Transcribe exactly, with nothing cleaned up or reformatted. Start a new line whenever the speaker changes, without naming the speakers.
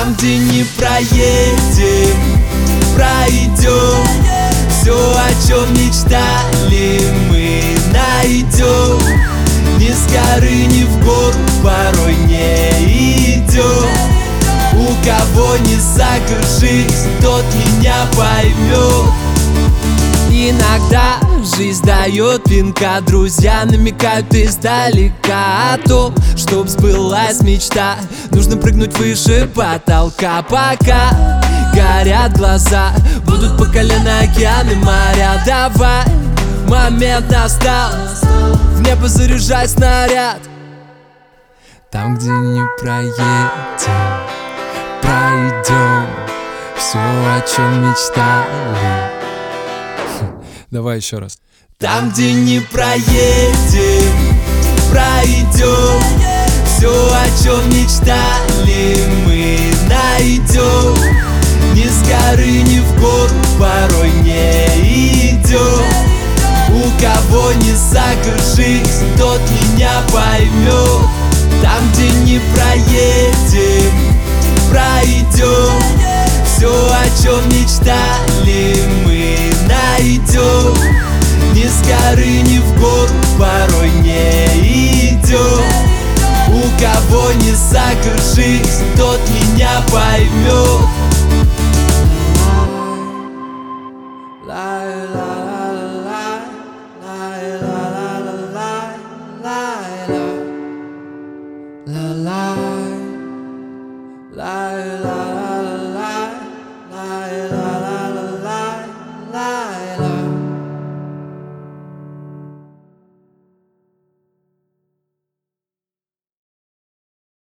Там, где не проедем, пройдем. Все, о чем мечтали, мы найдем. Ни с горы, ни в гору порой не идем. У кого не закружись, тот меня поймет. Иногда жизнь дает пинка, друзья намекают издалека о том, чтоб сбылась мечта, нужно прыгнуть выше потолка. Пока горят глаза, будут по колено океаны, моря. Давай, момент настал, в небо заряжай снаряд. Там, где не проедем, пройдем. Все, о чем мечтали. Давай еще раз. Там, где не проедем, пройдем. Все, о чем мечтали, мы найдем. Ни с горы, ни в гору порой не идем. У кого не закружись, тот меня поймет. Там, где не проедем, пройдем. Все, о чем мечтали, мы найдем. Ни с горы, ни в гору порой не идем. У кого не закружись, тот меня поймет. La la la